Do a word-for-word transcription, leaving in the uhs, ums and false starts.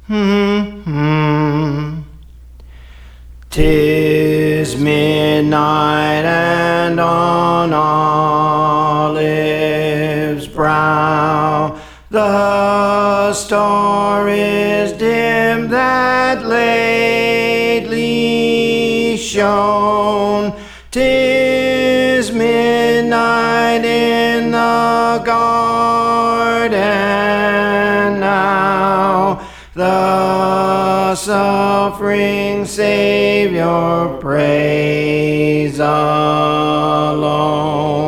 Hmm. 'Tis midnight and on Olive's brow the star is dim that lately shone. 'Tis midnight in the garden now, the suffering Savior prays alone.